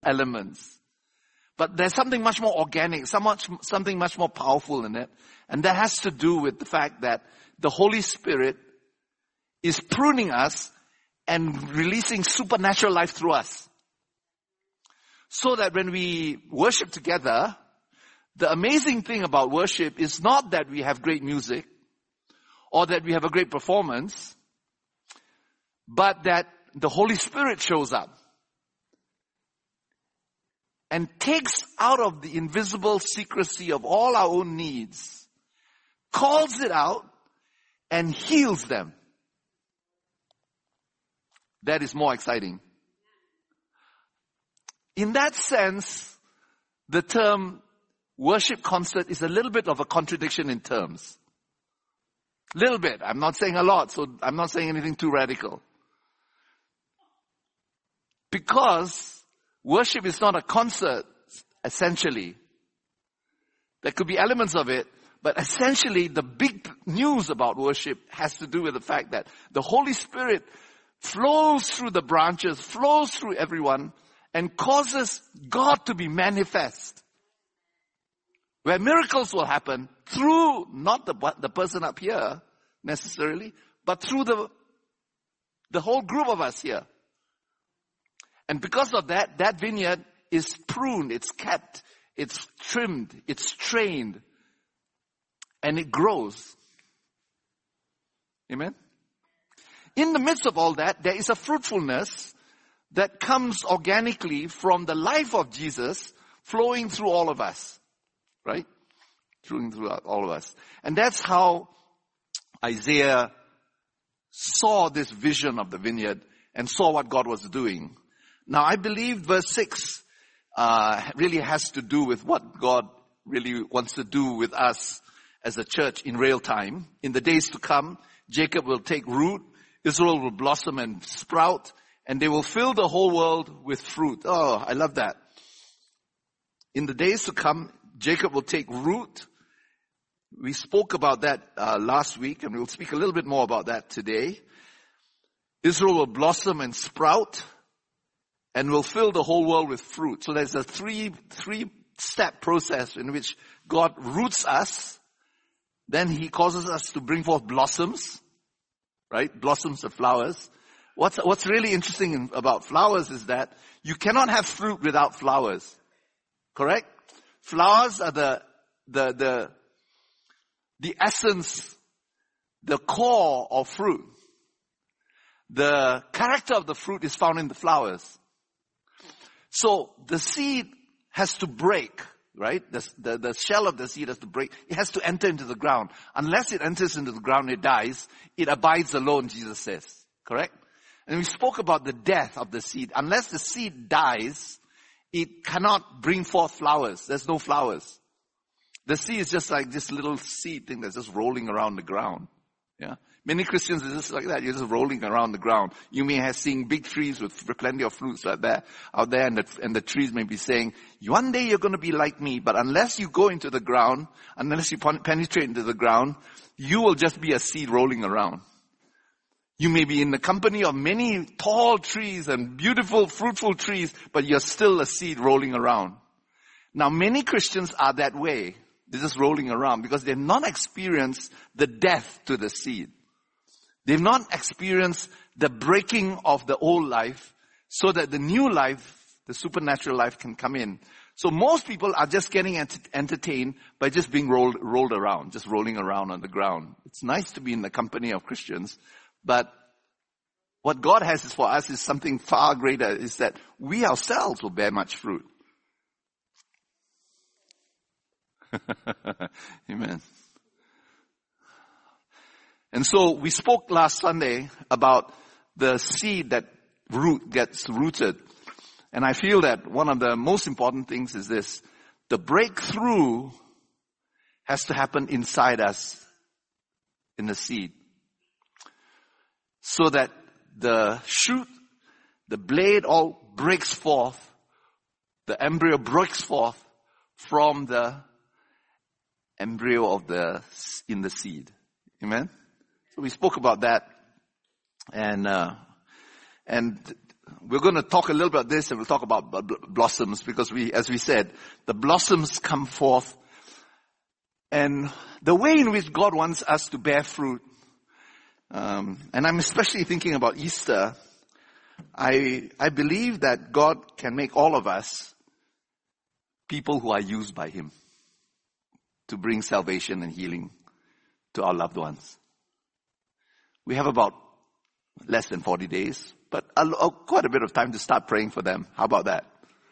elements. But there's something much more organic, something much more powerful in it. And that has to do with the fact that the Holy Spirit is pruning us and releasing supernatural life through us. So that when we worship together, the amazing thing about worship is not that we have great music or that we have a great performance, but that the Holy Spirit shows up and takes out of the invisible secrecy of all our own needs, calls it out, and heals them. That is more exciting. In that sense, the term worship concert is a little bit of a contradiction in terms. Little bit. I'm not saying a lot, so I'm not saying anything too radical. Because worship is not a concert, essentially. There could be elements of it, but essentially the big news about worship has to do with the fact that the Holy Spirit flows through the branches, flows through everyone, and causes God to be manifest. Where miracles will happen through not the person up here necessarily, but through the whole group of us here. And because of that, that vineyard is pruned, it's kept, it's trimmed, it's trained, and it grows. Amen? In the midst of all that, there is a fruitfulness that comes organically from the life of Jesus flowing through all of us. Right? Flowing through all of us. And that's how Isaiah saw this vision of the vineyard and saw what God was doing. Now I believe verse 6 really has to do with what God really wants to do with us as a church in real time. In the days to come, Jacob will take root, Israel will blossom and sprout, and they will fill the whole world with fruit. Oh, I love that. In the days to come, Jacob will take root. We spoke about that last week, and we'll speak a little bit more about that today. Israel will blossom and sprout, and will fill the whole world with fruit. So there's a three-step process in which God roots us, then He causes us to bring forth blossoms, right? Blossoms of flowers. What's really interesting about flowers is that you cannot have fruit without flowers. Correct? Flowers are the essence, the core of fruit. The character of the fruit is found in the flowers. So the seed has to break, right? The shell of the seed has to break. It has to enter into the ground. Unless it enters into the ground, it dies. It abides alone, Jesus says. Correct? And we spoke about the death of the seed. Unless the seed dies, it cannot bring forth flowers. There's no flowers. The seed is just like this little seed thing that's just rolling around the ground. Yeah. Many Christians are just like that. You're just rolling around the ground. You may have seen big trees with plenty of fruits like that out there, and the trees may be saying, one day you're going to be like me, but unless you go into the ground, unless you penetrate into the ground, you will just be a seed rolling around. You may be in the company of many tall trees and beautiful, fruitful trees, but you're still a seed rolling around. Now, many Christians are that way. They're just rolling around because they've not experienced the death to the seed. They've not experienced the breaking of the old life so that the new life, the supernatural life, can come in. So most people are just getting entertained by just being rolled around, just rolling around on the ground. It's nice to be in the company of Christians, but what God has for us is something far greater, is that we ourselves will bear much fruit. Amen. And so we spoke last Sunday about the seed that gets rooted. And I feel that one of the most important things is this: the breakthrough has to happen inside us in the seed. So that the shoot, the blade all breaks forth, the embryo breaks forth from the embryo in the seed. Amen? So we spoke about that. And we're going to talk a little about this, and we'll talk about blossoms, because as we said, the blossoms come forth. And the way in which God wants us to bear fruit, and I'm especially thinking about Easter, I believe that God can make all of us people who are used by Him to bring salvation and healing to our loved ones. We have about less than 40 days, but quite a bit of time to start praying for them. How about that?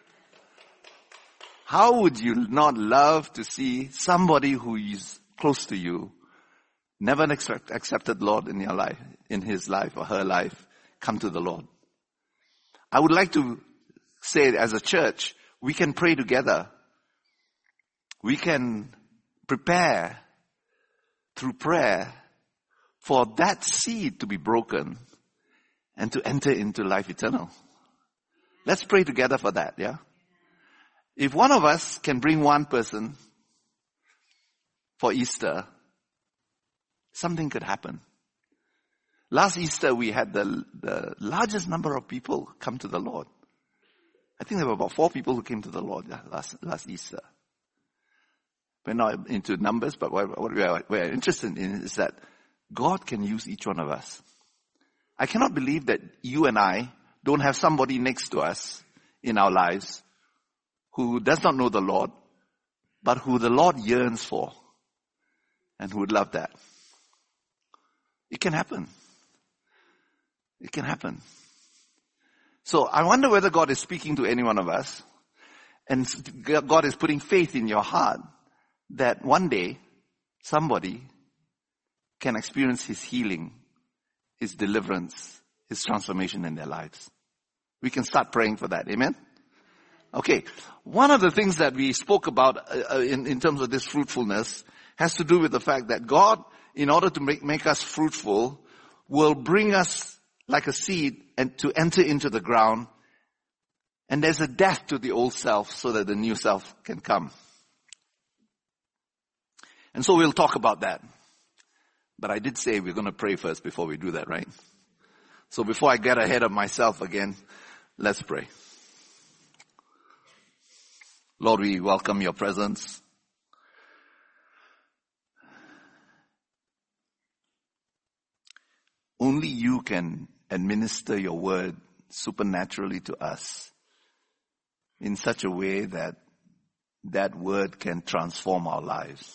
How would you not love to see somebody who is close to you, never accepted Lord in your life, in his life or her life, come to the Lord? I would like to say, as a church, we can pray together. We can prepare through prayer for that seed to be broken and to enter into life eternal. Let's pray together for that, yeah? If one of us can bring one person for Easter, something could happen. Last Easter, we had the largest number of people come to the Lord. I think there were about 4 people who came to the Lord last Easter. We're not into numbers, but what we're interested in is that God can use each one of us. I cannot believe that you and I don't have somebody next to us in our lives who does not know the Lord, but who the Lord yearns for and who would love that. It can happen. It can happen. So I wonder whether God is speaking to any one of us, and God is putting faith in your heart that one day somebody can experience His healing, His deliverance, His transformation in their lives. We can start praying for that. Amen? Okay. One of the things that we spoke about in terms of this fruitfulness has to do with the fact that God, in order to make us fruitful, will bring us like a seed and to enter into the ground. And there's a death to the old self so that the new self can come. And so we'll talk about that. But I did say we're going to pray first before we do that, right? So before I get ahead of myself again, let's pray. Lord, we welcome your presence. Only you can administer your word supernaturally to us in such a way that that word can transform our lives.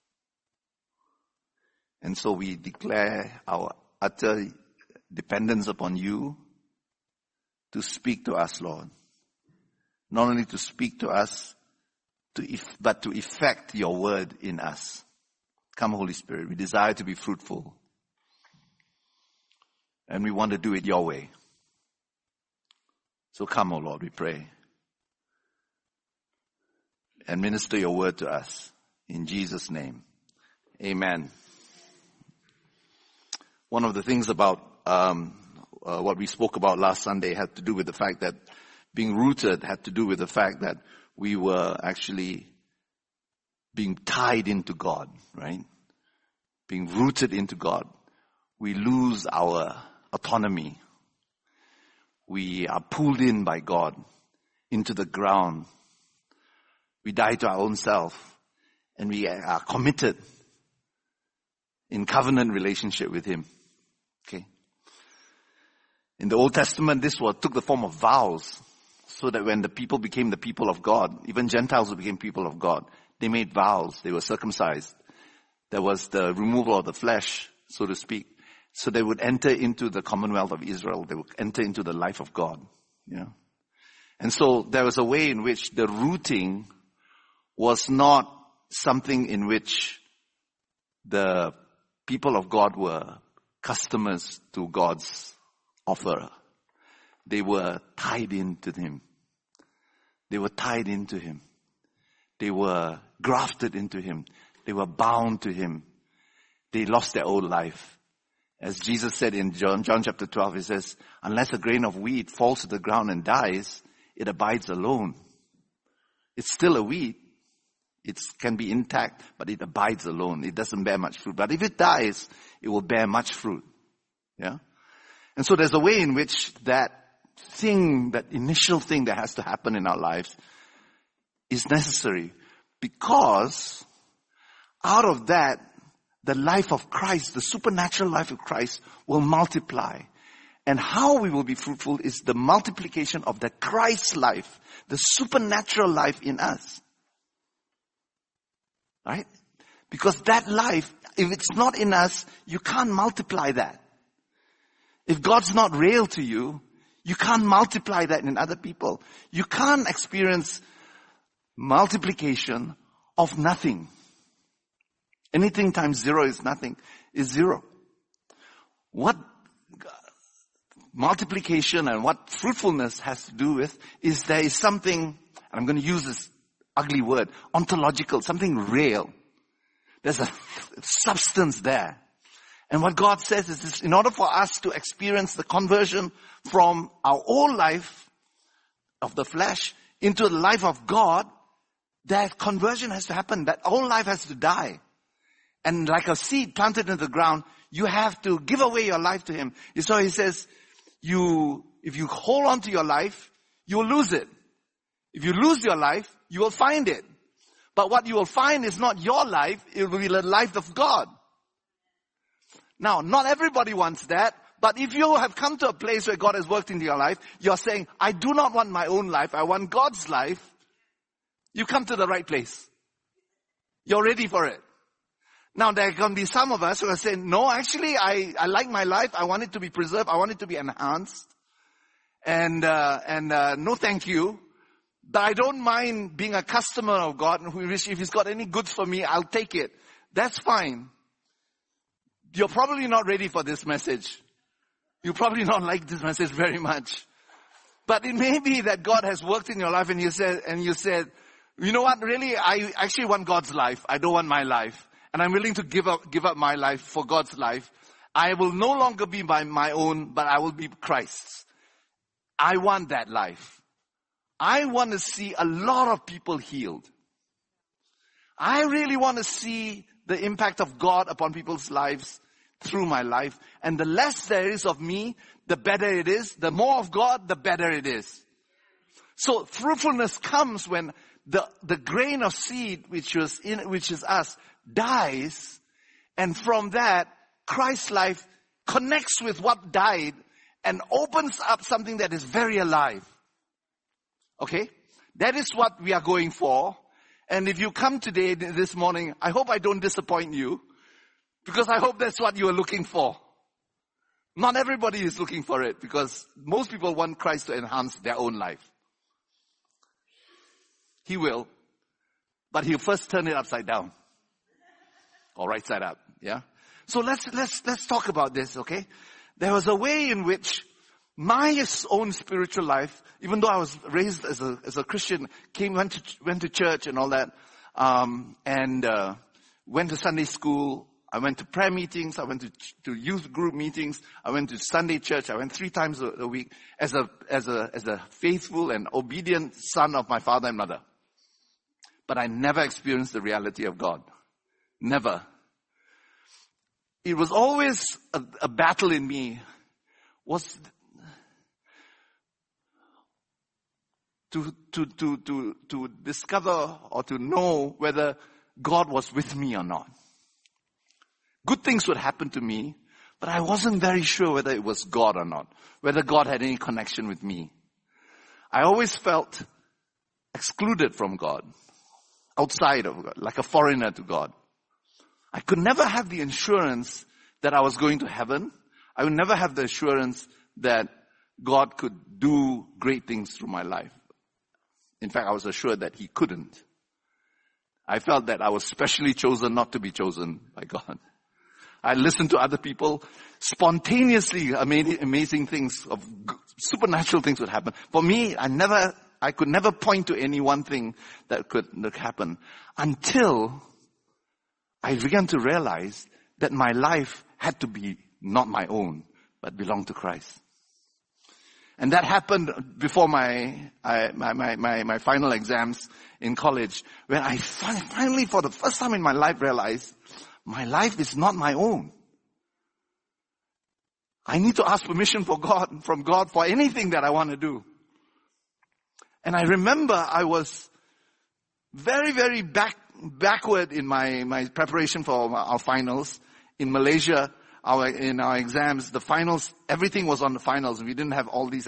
And so we declare our utter dependence upon you to speak to us, Lord. Not only to speak to us, but to effect your word in us. Come, Holy Spirit. We desire to be fruitful. And we want to do it your way. So come, O Lord, we pray. And minister your word to us. In Jesus' name. Amen. One of the things about what we spoke about last Sunday had to do with the fact that being rooted had to do with the fact that we were actually being tied into God, right? Being rooted into God. We lose our autonomy. We are pulled in by God into the ground. We die to our own self, and we are committed in covenant relationship with Him. Okay. In the Old Testament, this took the form of vows, so that when the people became the people of God, even Gentiles who became people of God, they made vows. They were circumcised. There was the removal of the flesh, so to speak. So they would enter into the commonwealth of Israel. They would enter into the life of God. Yeah. And so there was a way in which the rooting was not something in which the people of God were customers to God's offer. They were tied into Him. They were tied into Him. They were grafted into Him. They were bound to Him. They lost their old life. As Jesus said in John chapter 12, He says, unless a grain of wheat falls to the ground and dies, it abides alone. It's still a wheat. It can be intact, but it abides alone. It doesn't bear much fruit. But if it dies, it will bear much fruit. Yeah? And so there's a way in which that thing, that initial thing that has to happen in our lives is necessary, because out of that, the life of Christ, the supernatural life of Christ, will multiply. And how we will be fruitful is the multiplication of the Christ life, the supernatural life in us. Right? Because that life, if it's not in us, you can't multiply that. If God's not real to you, you can't multiply that in other people. You can't experience multiplication of nothing. Anything times zero is nothing, is zero. What multiplication and what fruitfulness has to do with is there is something, and I'm going to use this ugly word, ontological, something real. There's a substance there. And what God says is this: in order for us to experience the conversion from our old life of the flesh into the life of God, that conversion has to happen. That old life has to die. And like a seed planted in the ground, you have to give away your life to Him. So He says, if you hold on to your life, you will lose it. If you lose your life, you will find it. But what you will find is not your life, it will be the life of God. Now, not everybody wants that, but if you have come to a place where God has worked into your life, you're saying, I do not want my own life, I want God's life. You come to the right place. You're ready for it. Now, there can be some of us who are saying, no, actually, I like my life. I want it to be preserved. I want it to be enhanced. And no thank you. But I don't mind being a customer of God. If He's got any goods for me, I'll take it. That's fine. You're probably not ready for this message. You probably not like this message very much. But it may be that God has worked in your life and you said, you know what, really, I actually want God's life. I don't want my life. And I'm willing to give up my life for God's life. I will no longer be my own, but I will be Christ's. I want that life. I want to see a lot of people healed. I really want to see the impact of God upon people's lives through my life. And the less there is of me, the better it is. The more of God, the better it is. So fruitfulness comes when the grain of seed, which is us, dies, and from that, Christ's life connects with what died and opens up something that is very alive. Okay? That is what we are going for. And if you come today, this morning, I hope I don't disappoint you, because I hope that's what you are looking for. Not everybody is looking for it, because most people want Christ to enhance their own life. He will, but He'll first turn it upside down. Or right side up, yeah? So let's talk about this, okay? There was a way in which my own spiritual life, even though I was raised as a Christian, went to church and all that, and went to Sunday school. I went to prayer meetings. I went to youth group meetings. I went to Sunday church. I went 3 times a week as a faithful and obedient son of my father and mother. But I never experienced the reality of God. Never. It was always a battle in me. Was to discover or to know whether God was with me or not. Good things would happen to me, but I wasn't very sure whether it was God or not, whether God had any connection with me. I always felt excluded from God, outside of God, like a foreigner to God. I could never have the assurance that I was going to heaven. I would never have the assurance that God could do great things through my life. In fact, I was assured that He couldn't. I felt that I was specially chosen not to be chosen by God. I listened to other people. Spontaneously, amazing things, supernatural things would happen. For me, I could never point to any one thing that could happen until I began to realize that my life had to be not my own, but belong to Christ. And that happened before my final exams in college, when I finally, for the first time in my life, realized my life is not my own. I need to ask permission from God for anything that I want to do. And I remember I was very, very backward in my preparation for our finals. In Malaysia, in our exams, the finals, everything was on the finals. We didn't have all these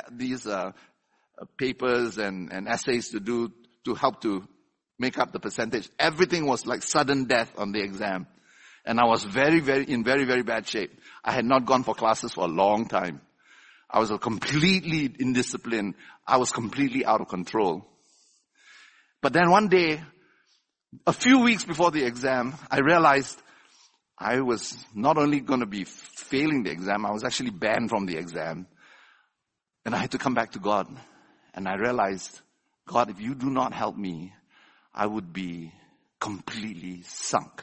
papers and essays to do to help to make up the percentage. Everything was like sudden death on the exam. And I was very, very bad shape. I had not gone for classes for a long time. I was completely indisciplined. I was completely out of control. But then one day, a few weeks before the exam, I realized I was not only going to be failing the exam, I was actually banned from the exam. And I had to come back to God. And I realized, God, if you do not help me, I would be completely sunk.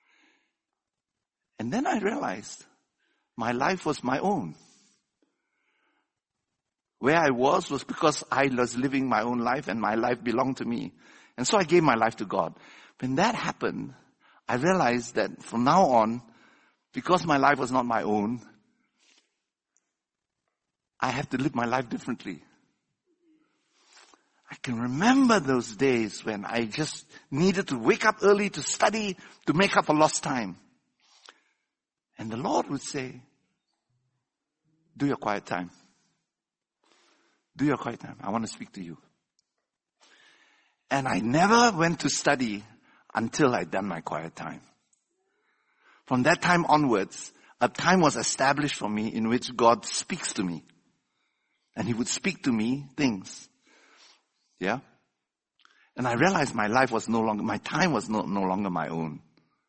And then I realized my life was my own. Where I was because I was living my own life and my life belonged to me. And so I gave my life to God. When that happened, I realized that from now on, because my life was not my own, I have to live my life differently. I can remember those days when I just needed to wake up early to study, to make up for lost time. And the Lord would say, do your quiet time. Do your quiet time. I want to speak to you. And I never went to study until I'd done my quiet time. From that time onwards, a time was established for me in which God speaks to me. And He would speak to me things. Yeah? And I realized my time was no longer my own.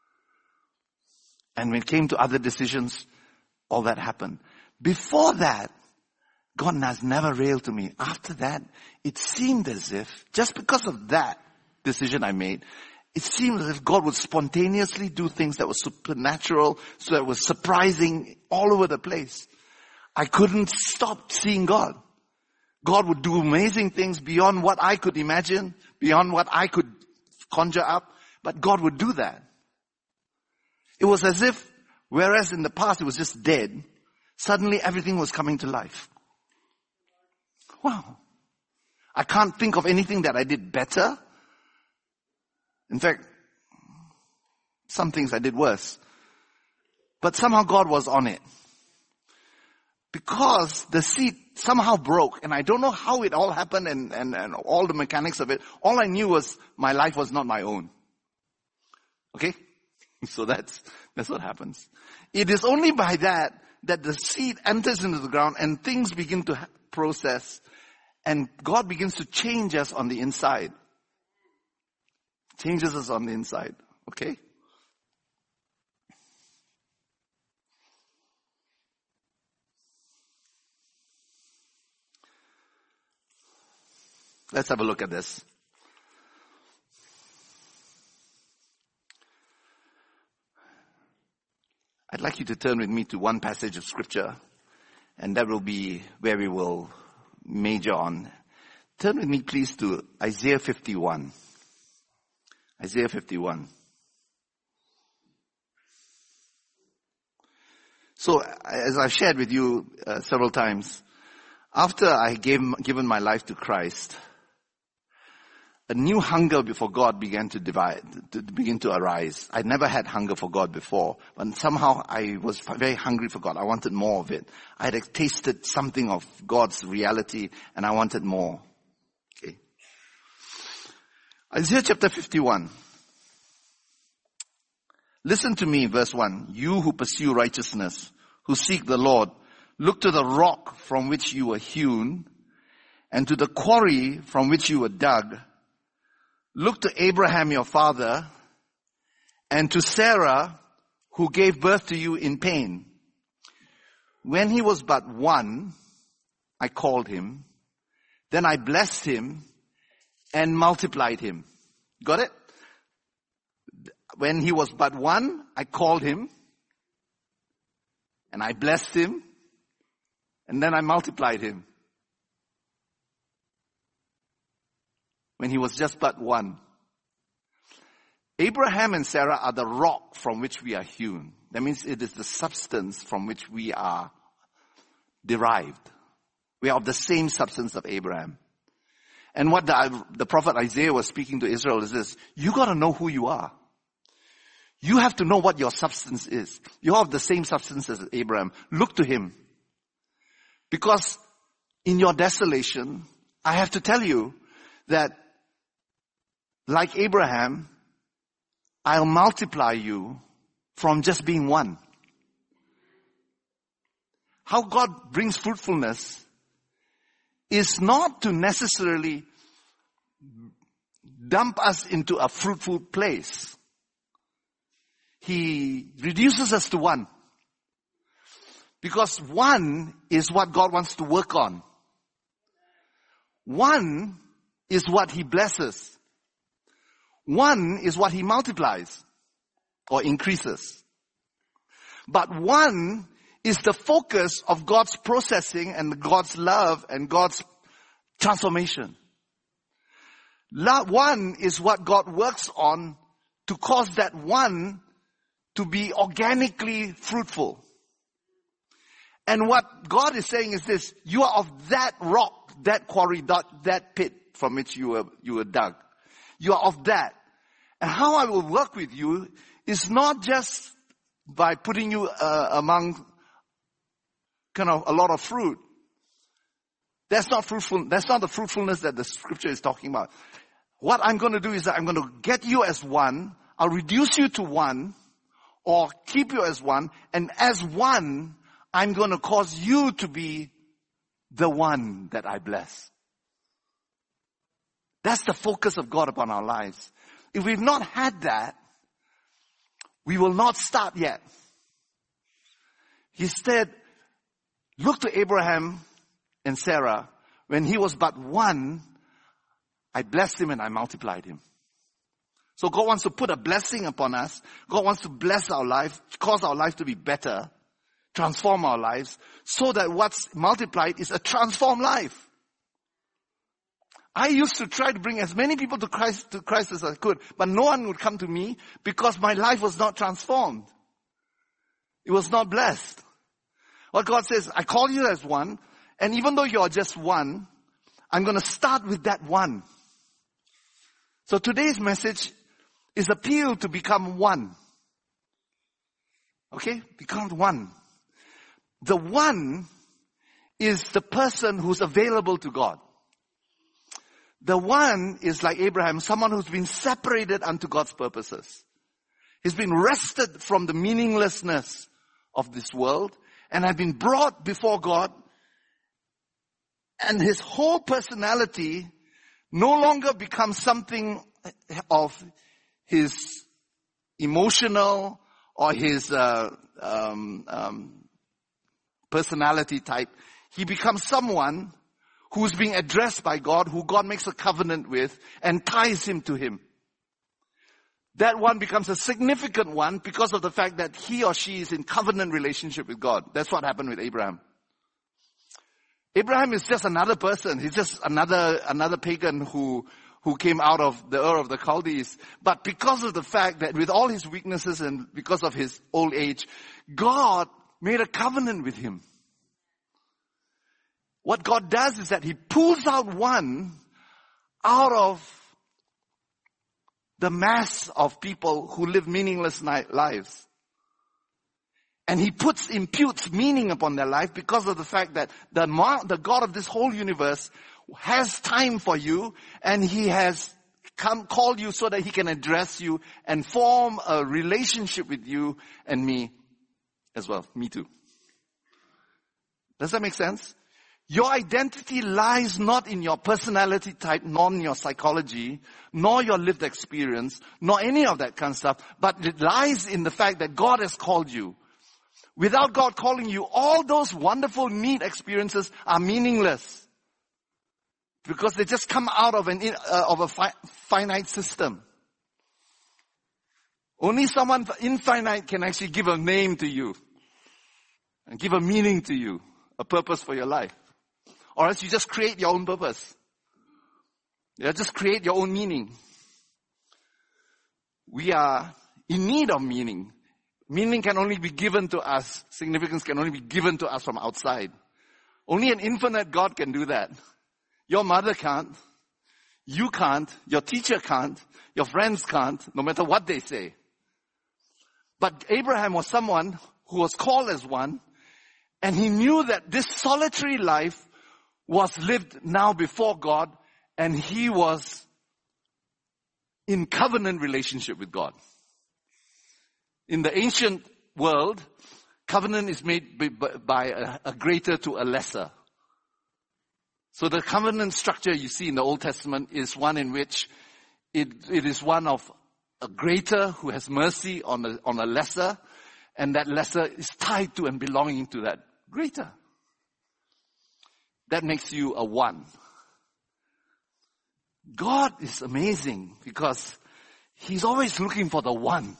And when it came to other decisions, all that happened. Before that, God has never railed to me. After that, it seemed as if, just because of that decision I made, it seemed as if God would spontaneously do things that were supernatural, so that was surprising all over the place. I couldn't stop seeing God. God would do amazing things beyond what I could imagine, beyond what I could conjure up, but God would do that. It was as if, whereas in the past it was just dead, suddenly everything was coming to life. Wow. I can't think of anything that I did better. In fact, some things I did worse. But somehow God was on it. Because the seed somehow broke, and I don't know how it all happened and all the mechanics of it. All I knew was my life was not my own. Okay? So that's what happens. It is only by that the seed enters into the ground and things begin to process, and God begins to change us on the inside. Changes us on the inside. Okay? Let's have a look at this. I'd like you to turn with me to one passage of scripture, and that will be where we will major on. Turn with me, please, to Isaiah 51. Isaiah 51. So, as I've shared with you several times, after I given my life to Christ, a new hunger before God began to arise. I never had hunger for God before, but somehow I was very hungry for God. I wanted more of it. I had tasted something of God's reality, and I wanted more. Okay. Isaiah chapter 51. Listen to me, verse 1. You who pursue righteousness, who seek the Lord, look to the rock from which you were hewn, and to the quarry from which you were dug. Look to Abraham your father, and to Sarah, who gave birth to you in pain. When he was but one, I called him. Then I blessed him and multiplied him. Got it? When he was but one, I called him. And I blessed him. And then I multiplied him. When he was just but one. Abraham and Sarah are the rock from which we are hewn. That means it is the substance from which we are derived. We are of the same substance of Abraham. And what the prophet Isaiah was speaking to Israel is this: you got to know who you are. You have to know what your substance is. You're of the same substance as Abraham. Look to him. Because in your desolation, I have to tell you that like Abraham, I'll multiply you from just being one. How God brings fruitfulness is not to necessarily dump us into a fruitful place. He reduces us to one. Because one is what God wants to work on. One is what He blesses. One is what He multiplies or increases. But one is the focus of God's processing and God's love and God's transformation. One is what God works on to cause that one to be organically fruitful. And what God is saying is this: you are of that rock, that quarry, that pit from which you were dug. You are of that. And how I will work with you is not just by putting you among kind of a lot of fruit. That's not fruitful. That's not the fruitfulness that the scripture is talking about. What I'm going to do is that I'm going to get you as one. I'll reduce you to one, or keep you as one. And as one, I'm going to cause you to be the one that I bless. That's the focus of God upon our lives. If we've not had that, we will not start yet. Instead, look to Abraham and Sarah. When he was but one, I blessed him and I multiplied him. So God wants to put a blessing upon us. God wants to bless our life, cause our life to be better, transform our lives, so that what's multiplied is a transformed life. I used to try to bring as many people to Christ as I could, but no one would come to me because my life was not transformed. It was not blessed. What God says, I call you as one, and even though you are just one, I'm going to start with that one. So today's message is appeal to become one. Okay? Become one. The one is the person who's available to God. The one is like Abraham, someone who's been separated unto God's purposes. He's been wrested from the meaninglessness of this world and had been brought before God. And his whole personality no longer becomes something of his emotional or his personality type. He becomes someone who's being addressed by God, who God makes a covenant with and ties him to him. That one becomes a significant one because of the fact that he or she is in covenant relationship with God. That's what happened with Abraham. Abraham is just another person. He's just another pagan who came out of the Ur of the Chaldees. But because of the fact that with all his weaknesses and because of his old age, God made a covenant with him. What God does is that He pulls out one out of the mass of people who live meaningless lives. And He imputes meaning upon their life because of the fact that the God of this whole universe has time for you, and He has called you so that He can address you and form a relationship with you and me as well. Me too. Does that make sense? Your identity lies not in your personality type, nor in your psychology, nor your lived experience, nor any of that kind of stuff, but it lies in the fact that God has called you. Without God calling you, all those wonderful, neat experiences are meaningless. Because they just come out of a finite system. Only someone infinite can actually give a name to you. And give a meaning to you. A purpose for your life. Or else you just create your own purpose. You just create your own meaning. We are in need of meaning. Meaning can only be given to us. Significance can only be given to us from outside. Only an infinite God can do that. Your mother can't. You can't. Your teacher can't. Your friends can't, no matter what they say. But Abraham was someone who was called as one, and he knew that this solitary life was lived now before God, and he was in covenant relationship with God. In the ancient world, covenant is made by a greater to a lesser. So the covenant structure you see in the Old Testament is one in which it is one of a greater who has mercy on a lesser, and that lesser is tied to and belonging to that greater. That makes you a one. God is amazing because He's always looking for the one.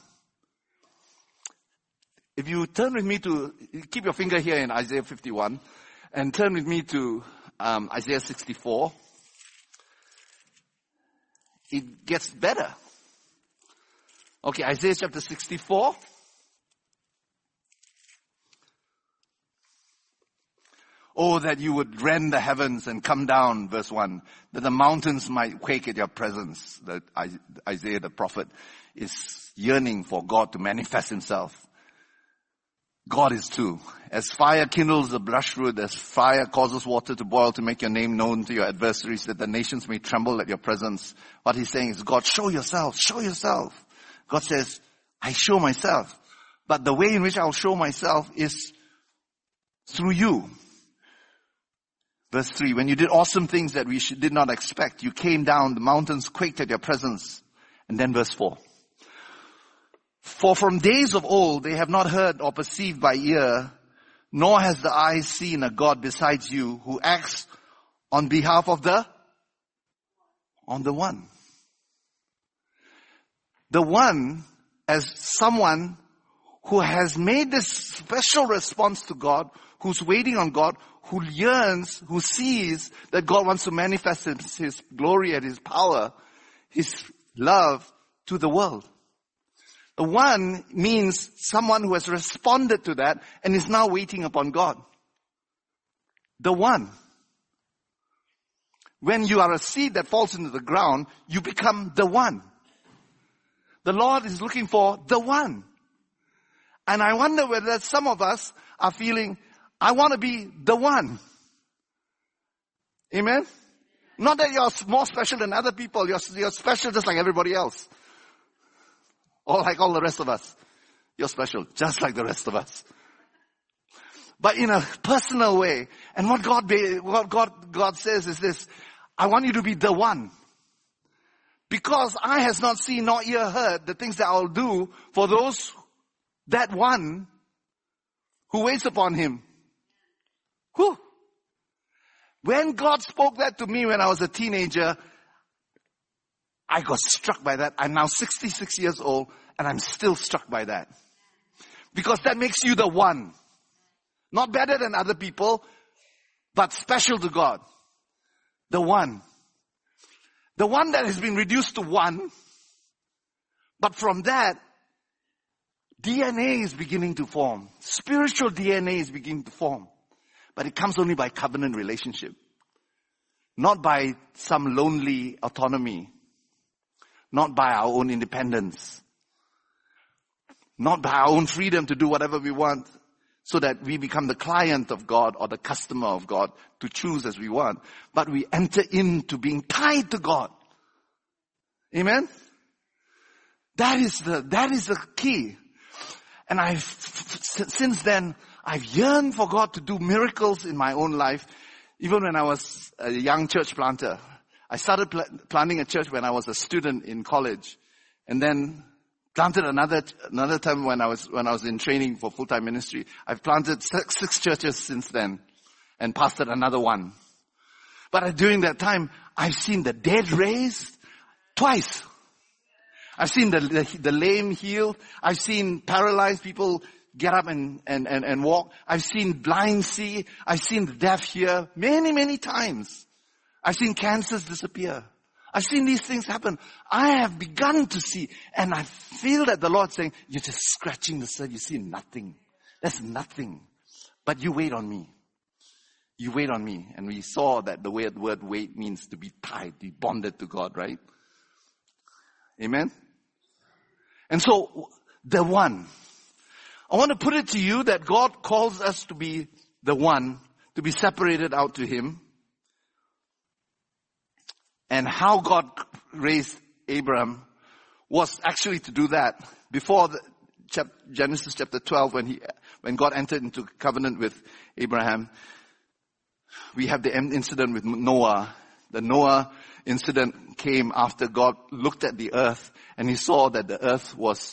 If you turn with me to, keep your finger here in Isaiah 51 and turn with me to Isaiah 64. It gets better. Okay, Isaiah chapter 64. Oh, that you would rend the heavens and come down, verse 1, that the mountains might quake at your presence. That Isaiah the prophet is yearning for God to manifest Himself. God is too. As fire kindles the brushwood, as fire causes water to boil to make your name known to your adversaries, that the nations may tremble at your presence. What He's saying is, God, show yourself, show yourself. God says, I show myself. But the way in which I'll show myself is through you. Verse 3, when you did awesome things that we did not expect, you came down, the mountains quaked at your presence. And then verse 4. For from days of old they have not heard or perceived by ear, nor has the eye seen a God besides you who acts on behalf of the one. The one as someone who has made this special response to God, who's waiting on God, who yearns, who sees that God wants to manifest His glory and His power, His love to the world. The one means someone who has responded to that and is now waiting upon God. The one. When you are a seed that falls into the ground, you become the one. The Lord is looking for the one. And I wonder whether some of us are feeling, I want to be the one. Amen? Not that you're more special than other people. You're special just like everybody else. Or like all the rest of us. You're special just like the rest of us. But in a personal way. And what God says is this. I want you to be the one. Because eye has not seen nor ear heard the things that I'll do for those, that one who waits upon Him. Whew. When God spoke that to me when I was a teenager, I got struck by that. I'm now 66 years old and I'm still struck by that. Because that makes you the one. Not better than other people, but special to God. The one. The one that has been reduced to one. But from that, DNA is beginning to form. Spiritual DNA is beginning to form. But it comes only by covenant relationship. Not by some lonely autonomy. Not by our own independence. Not by our own freedom to do whatever we want. So that we become the client of God or the customer of God to choose as we want. But we enter into being tied to God. Amen? That is the key. And since then, I've yearned for God to do miracles in my own life. Even when I was a young church planter. I started planting a church when I was a student in college. And then planted another time when I was in training for full-time ministry. I've planted six churches since then. And pastored another one. But during that time, I've seen the dead raised twice. I've seen the lame healed. I've seen paralyzed people get up and walk. I've seen blind see. I've seen the deaf hear many, many times. I've seen cancers disappear. I've seen these things happen. I have begun to see, and I feel that the Lord's saying, you're just scratching the surface. You see nothing. There's nothing. But you wait on me. you wait on me. And we saw that the word wait means to be tied, be bonded to God, right? Amen? And so, the one. I want to put it to you that God calls us to be the one, to be separated out to Him. And how God raised Abraham was actually to do that. Before Genesis chapter 12, when God entered into covenant with Abraham, we have the incident with Noah. The Noah incident came after God looked at the earth and He saw that the earth was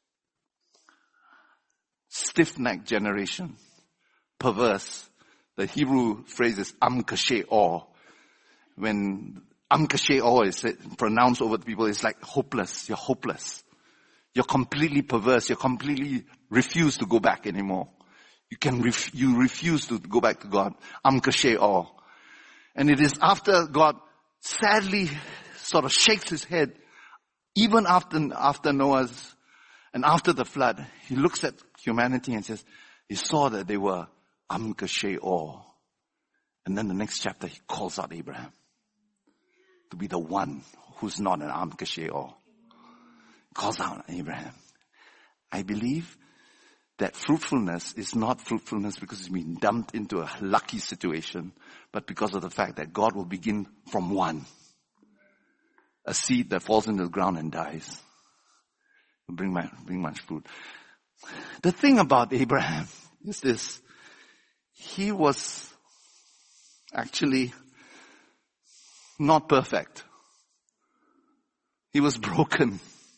stiff-necked generation, perverse. The Hebrew phrase is am kashe or. When am kashe or is pronounced over the people, it's like hopeless. You're hopeless. You're completely perverse. You completely refuse to go back anymore. You refuse to go back to God. Am kashe or. And it is after God sadly sort of shakes His head, even after Noah's and after the flood, He looks at humanity and says, He saw that they were am kashe or. And then the next chapter, He calls out Abraham to be the one who's not an am kashe or. Calls out Abraham. I believe that fruitfulness is not fruitfulness because it's been dumped into a lucky situation, but because of the fact that God will begin from one. A seed that falls into the ground and dies will bring much fruit. The thing about Abraham is this. He was actually not perfect. He was broken.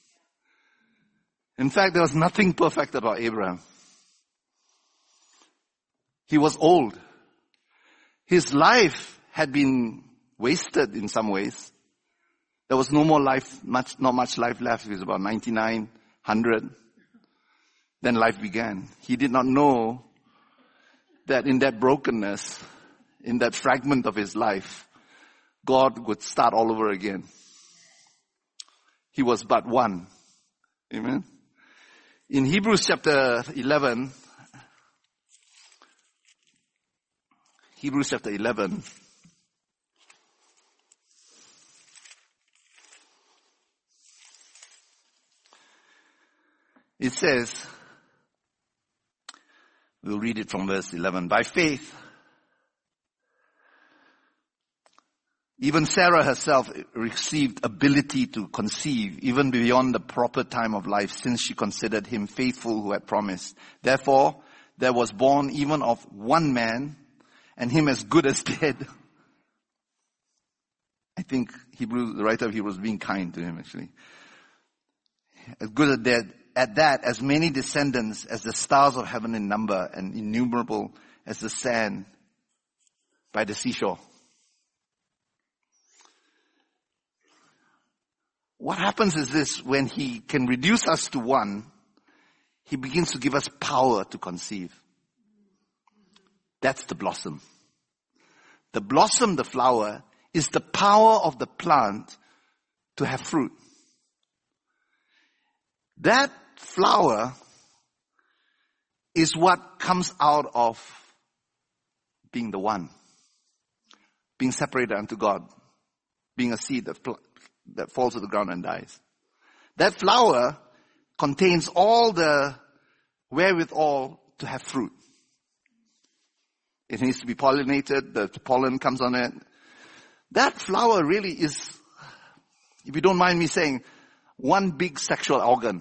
In fact, there was nothing perfect about Abraham. He was old. His life had been wasted in some ways. There was no more life, not much life left. He was about 99, 100. Then life began. He did not know that in that brokenness, in that fragment of his life, God would start all over again. He was but one. Amen. In Hebrews chapter 11, it says, we'll read it from verse 11. By faith, even Sarah herself received ability to conceive, even beyond the proper time of life, since she considered him faithful who had promised. Therefore, there was born even of one man, and him as good as dead. I think the writer of Hebrews was being kind to him actually. As good as dead. At that, as many descendants as the stars of heaven in number, and innumerable as the sand by the seashore. What happens is this: when He can reduce us to one, He begins to give us power to conceive. That's the blossom. The blossom, the flower, is the power of the plant to have fruit. That flower is what comes out of being the one, being separated unto God, being a seed that falls to the ground and dies. That flower contains all the wherewithal to have fruit. It needs to be pollinated, the pollen comes on it. That flower really is, if you don't mind me saying, one big sexual organ.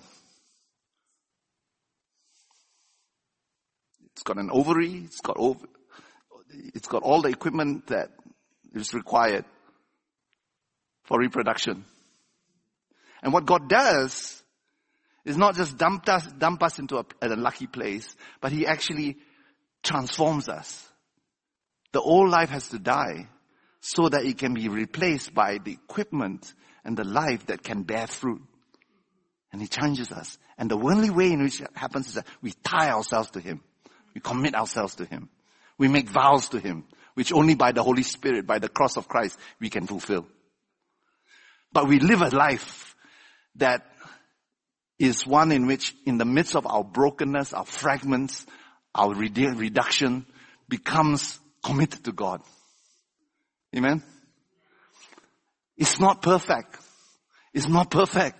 It's got an ovary, it's got all the equipment that is required for reproduction. And what God does is not just dump us into a lucky place, but He actually transforms us. The old life has to die so that it can be replaced by the equipment and the life that can bear fruit. And He changes us. And the only way in which it happens is that we tie ourselves to Him. We commit ourselves to Him. We make vows to Him, which only by the Holy Spirit, by the cross of Christ, we can fulfill. But we live a life that is one in which, in the midst of our brokenness, our fragments, our reduction, becomes committed to God. Amen? It's not perfect. It's not perfect.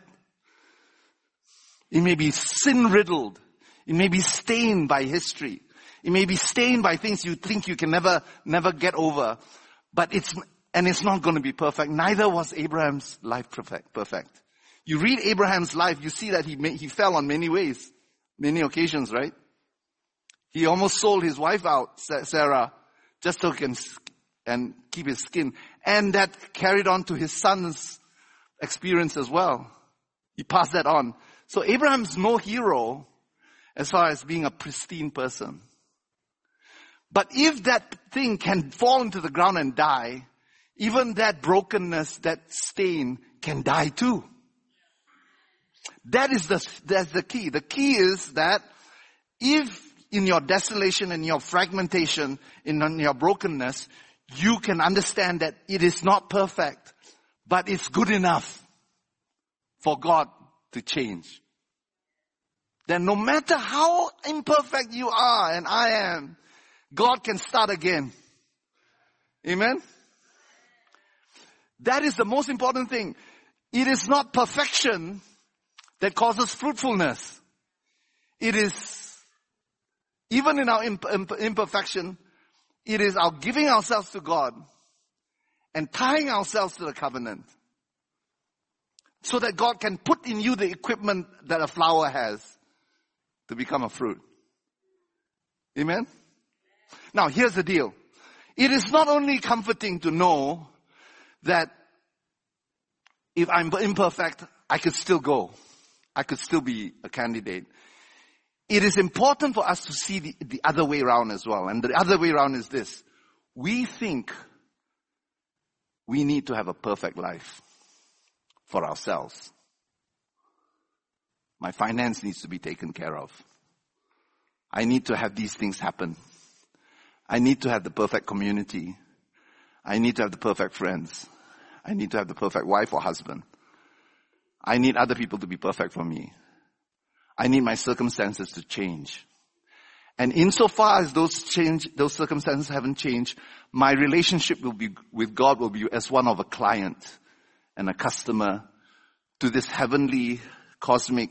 It may be sin-riddled. It may be stained by history. It may be stained by things you think you can never get over. But it's not going to be perfect. Neither was Abraham's life perfect. You read Abraham's life, you see that he fell on many ways, many occasions, right? He almost sold his wife out, Sarah, just so he can and keep his skin. And that carried on to his son's experience as well. He passed that on. So Abraham's no hero as far as being a pristine person. But if that thing can fall into the ground and die, even that brokenness, that stain can die too. That's the key. The key is that if in your desolation, in your fragmentation, in your brokenness, you can understand that it is not perfect, but it's good enough for God to change. Then no matter how imperfect you are and I am, God can start again. Amen? That is the most important thing. It is not perfection that causes fruitfulness. It is, even in our imperfection, it is our giving ourselves to God and tying ourselves to the covenant so that God can put in you the equipment that a flower has to become a fruit. Amen? Now, here's the deal. It is not only comforting to know that if I'm imperfect, I could still go. I could still be a candidate. It is important for us to see the other way around as well. And the other way around is this. We think we need to have a perfect life for ourselves. My finance needs to be taken care of. I need to have these things happen. I need to have the perfect community. I need to have the perfect friends. I need to have the perfect wife or husband. I need other people to be perfect for me. I need my circumstances to change. And insofar as those circumstances haven't changed, my relationship with God will be as one of a client and a customer to this heavenly, cosmic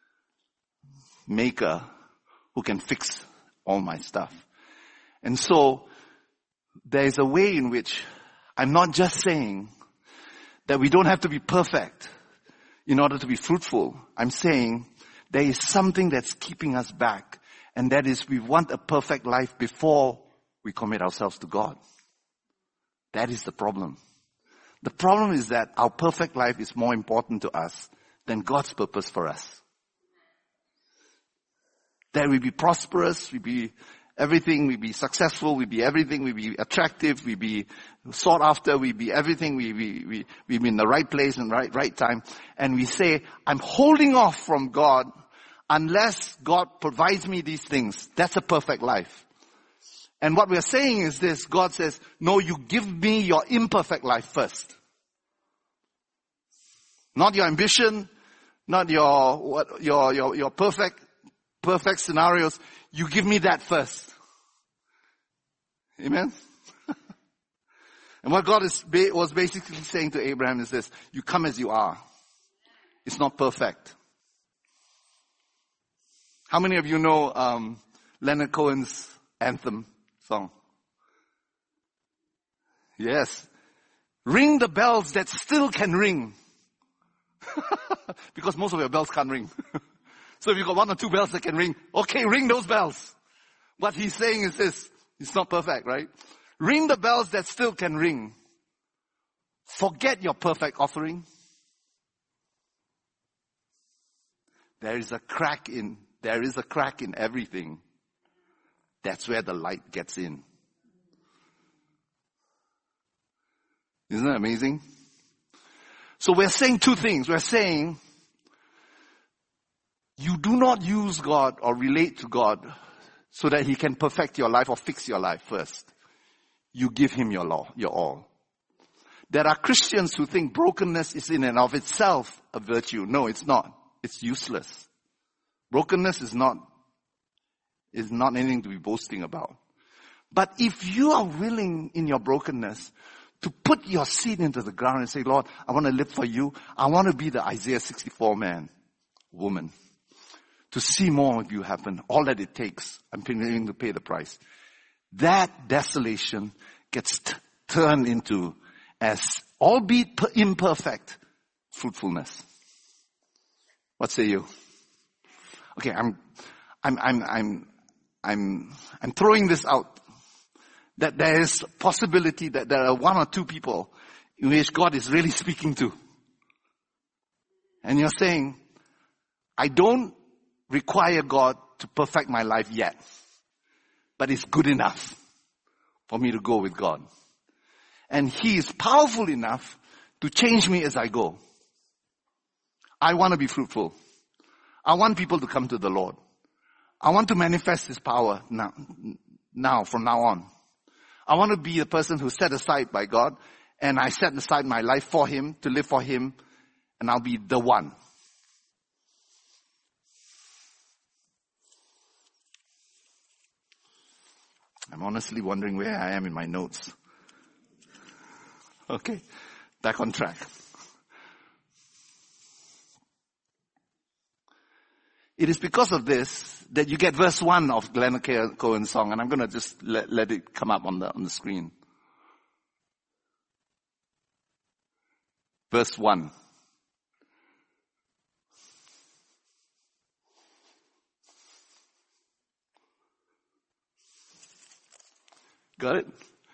maker who can fix all my stuff. And so, there is a way in which I'm not just saying that we don't have to be perfect in order to be fruitful. I'm saying there is something that's keeping us back, and that is we want a perfect life before we commit ourselves to God. That is the problem. The problem is that our perfect life is more important to us than God's purpose for us. That we be prosperous, we be everything, we be successful, we be everything, we be attractive, we be sought after, we be everything, we be in the right place and right time. And we say, I'm holding off from God unless God provides me these things. That's a perfect life. And what we're saying is this, God says, no, you give me your imperfect life first. Not your ambition, not your perfect scenarios. You give me that first. Amen? And what God was basically saying to Abraham is this, you come as you are. It's not perfect. How many of you know Leonard Cohen's anthem song? Yes. Ring the bells that still can ring. Because most of your bells can't ring. So if you've got one or two bells that can ring, okay, ring those bells. What he's saying is this, it's not perfect, right? Ring the bells that still can ring. Forget your perfect offering. There is a crack in everything. That's where the light gets in. Isn't that amazing? So we're saying two things. We're saying, you do not use God or relate to God so that He can perfect your life or fix your life first. You give Him your all. There are Christians who think brokenness is in and of itself a virtue. No, it's not. It's useless. Brokenness is not anything to be boasting about. But if you are willing in your brokenness to put your seed into the ground and say, Lord, I want to live for you. I want to be the Isaiah 64 man, woman, to see more of you happen. All that it takes, I'm willing to pay the price. That desolation gets turned into, as albeit imperfect, fruitfulness. What say you? Okay, I'm throwing this out. That there is possibility that there are one or two people in which God is really speaking to. And you're saying, I don't require God to perfect my life yet, but it's good enough for me to go with God. And He is powerful enough to change me as I go. I want to be fruitful. I want people to come to the Lord. I want to manifest His power now, from now on. I want to be a person who's set aside by God, and I set aside my life for Him, to live for Him, and I'll be the one. I'm honestly wondering where I am in my notes. Okay, back on track. It is because of this that you get verse 1 of Leonard Cohen's song, and I'm going to just let it come up on the screen. Verse 1. Got it?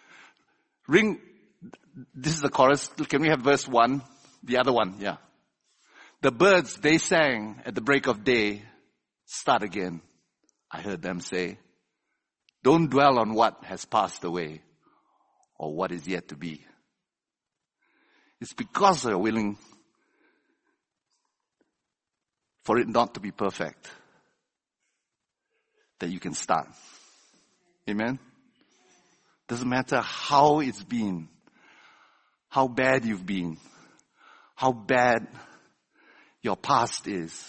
This is the chorus. Can we have verse 1? The other one, yeah. The birds, they sang at the break of day. Start again, I heard them say. Don't dwell on what has passed away or what is yet to be. It's because you're willing for it not to be perfect that you can start. Amen? Doesn't matter how it's been, how bad you've been, how bad your past is,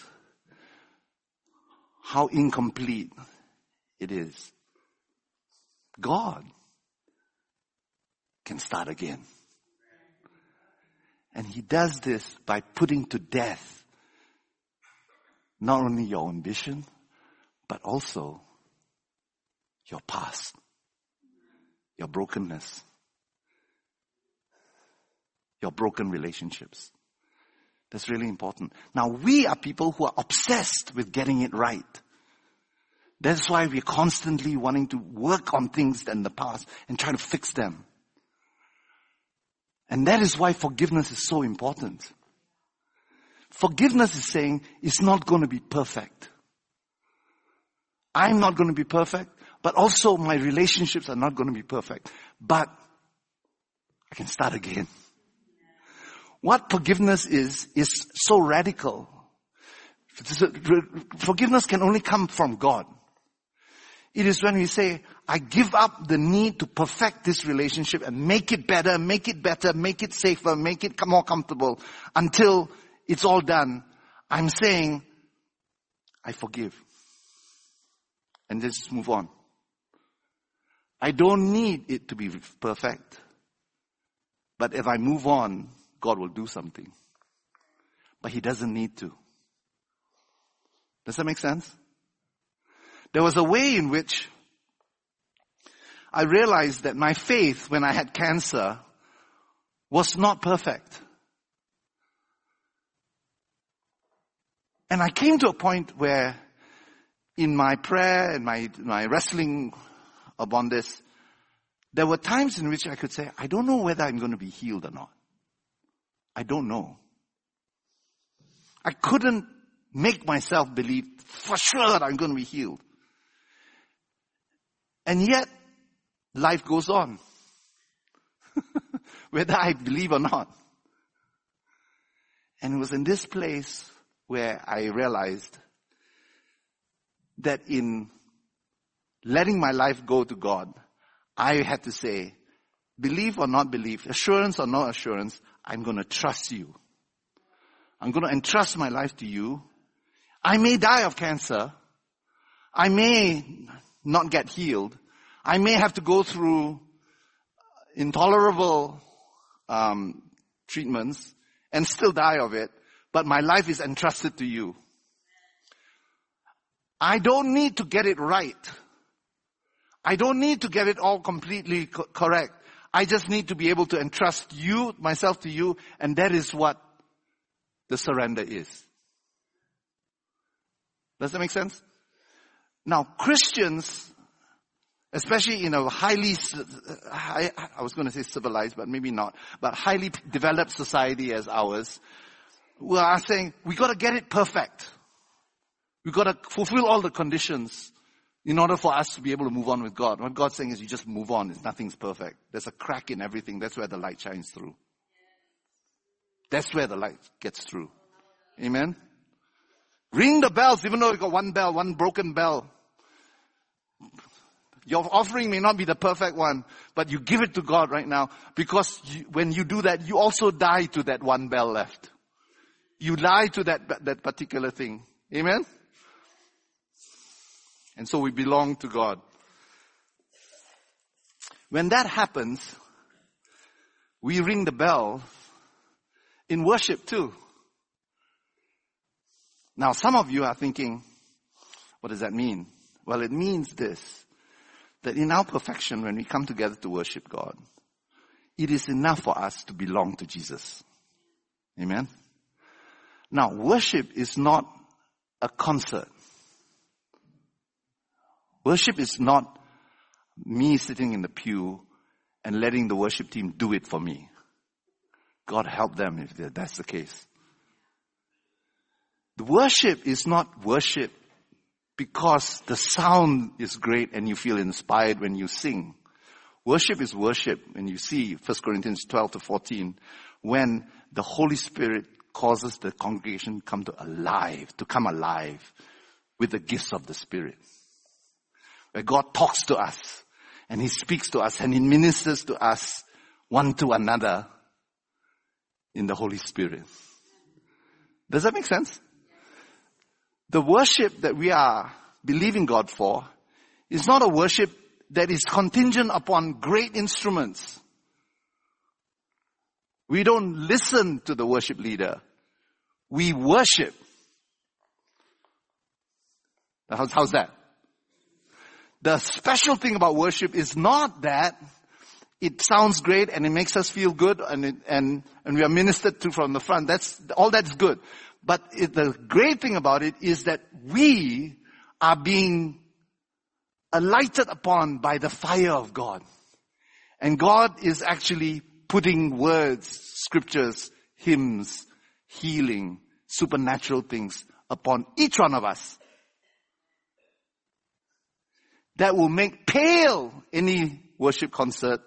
how incomplete it is. God can start again. And He does this by putting to death not only your ambition, but also your past, your brokenness, your broken relationships. That's really important. Now, we are people who are obsessed with getting it right. That's why we're constantly wanting to work on things in the past and try to fix them. And that is why forgiveness is so important. Forgiveness is saying it's not going to be perfect. I'm not going to be perfect, but also my relationships are not going to be perfect. But I can start again. What forgiveness is so radical. Forgiveness can only come from God. It is when we say, I give up the need to perfect this relationship and make it better, make it safer, make it more comfortable until it's all done. I'm saying, I forgive. And just move on. I don't need it to be perfect. But if I move on, God will do something. But He doesn't need to. Does that make sense? There was a way in which I realized that my faith when I had cancer was not perfect. And I came to a point where in my prayer and my wrestling upon this, there were times in which I could say, I don't know whether I'm going to be healed or not. I don't know. I couldn't make myself believe for sure that I'm going to be healed. And yet, life goes on. Whether I believe or not. And it was in this place where I realized that in letting my life go to God, I had to say, believe or not believe, assurance or no assurance, I'm going to trust you. I'm going to entrust my life to you. I may die of cancer. I may not get healed. I may have to go through intolerable treatments and still die of it, but my life is entrusted to you. I don't need to get it right. I don't need to get it all completely correct. I just need to be able to entrust myself to you, and that is what the surrender is. Does that make sense? Now, Christians, especially in a I was going to say civilized, but maybe not, but highly developed society as ours, we are saying we got to get it perfect. We got to fulfill all the conditions in order for us to be able to move on with God. What God's saying is you just move on. Nothing's perfect. There's a crack in everything. That's where the light shines through. That's where the light gets through. Amen? Ring the bells, even though you got one bell, one broken bell. Your offering may not be the perfect one, but you give it to God right now, because when you do that, you also die to that one bell left. You die to that particular thing. Amen? And so we belong to God. When that happens, we ring the bell in worship too. Now, some of you are thinking, what does that mean? Well, it means this, that in our perfection, when we come together to worship God, it is enough for us to belong to Jesus. Amen? Now, worship is not a concert. Worship is not me sitting in the pew and letting the worship team do it for me. God help them if that's the case. The worship is not worship because the sound is great and you feel inspired when you sing. Worship is worship, and you see 1 Corinthians 12-14, when the Holy Spirit causes the congregation to come alive with the gifts of the Spirit. Where God talks to us, and He speaks to us, and He ministers to us one to another in the Holy Spirit. Does that make sense? The worship that we are believing God for is not a worship that is contingent upon great instruments. We don't listen to the worship leader. We worship. How's that? The special thing about worship is not that it sounds great and it makes us feel good and we are ministered to from the front. That's good. But the great thing about it is that we are being lighted upon by the fire of God. And God is actually putting words, scriptures, hymns, healing, supernatural things upon each one of us that will make pale any worship concert,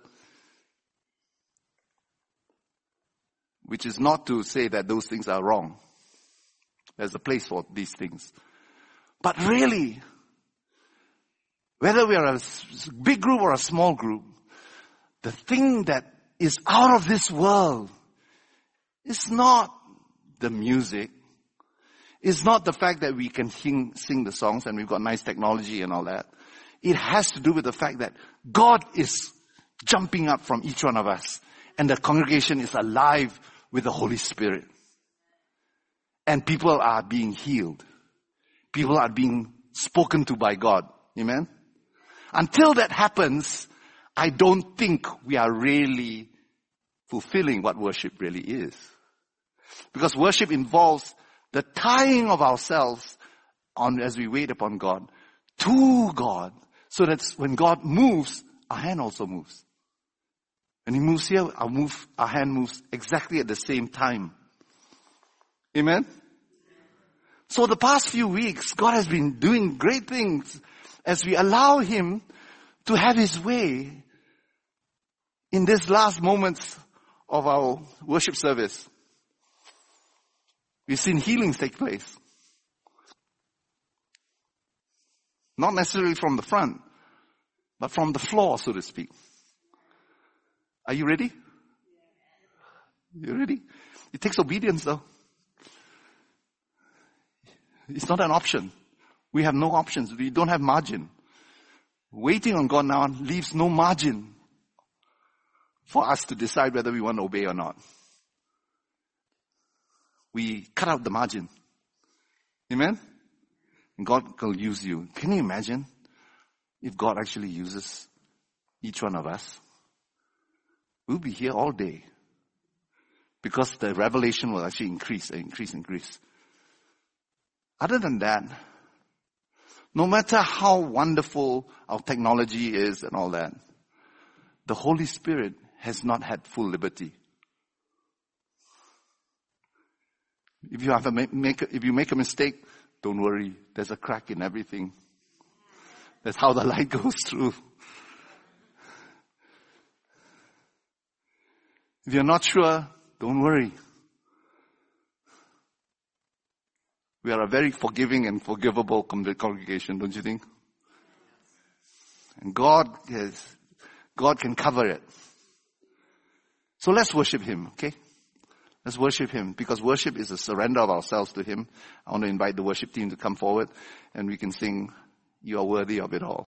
which is not to say that those things are wrong. There's a place for these things. But really, whether we are a big group or a small group, the thing that is out of this world is not the music. It's not the fact that we can sing the songs and we've got nice technology and all that. It has to do with the fact that God is jumping up from each one of us, and the congregation is alive with the Holy Spirit. And people are being healed. People are being spoken to by God. Amen? Until that happens, I don't think we are really fulfilling what worship really is. Because worship involves the tying of ourselves on as we wait upon God to God, so that when God moves, our hand also moves. When He moves here, our hand moves exactly at the same time. Amen? So the past few weeks, God has been doing great things as we allow Him to have His way in these last moments of our worship service. We've seen healings take place. Not necessarily from the front, but from the floor, so to speak. Are you ready? You ready? It takes obedience though. It's not an option. We have no options. We don't have margin. Waiting on God now leaves no margin for us to decide whether we want to obey or not. We cut out the margin. Amen? And God will use you. Can you imagine if God actually uses each one of us? We'll be here all day. Because the revelation will actually increase. Other than that, no matter how wonderful our technology is and all that, the Holy Spirit has not had full liberty. If you make a mistake, don't worry. There's a crack in everything. That's how the light goes through. If you're not sure, don't worry. We are a very forgiving and forgivable congregation, don't you think? And God can cover it. So let's worship Him, okay? Let's worship Him, because worship is a surrender of ourselves to Him. I want to invite the worship team to come forward and we can sing, "You are worthy of it all."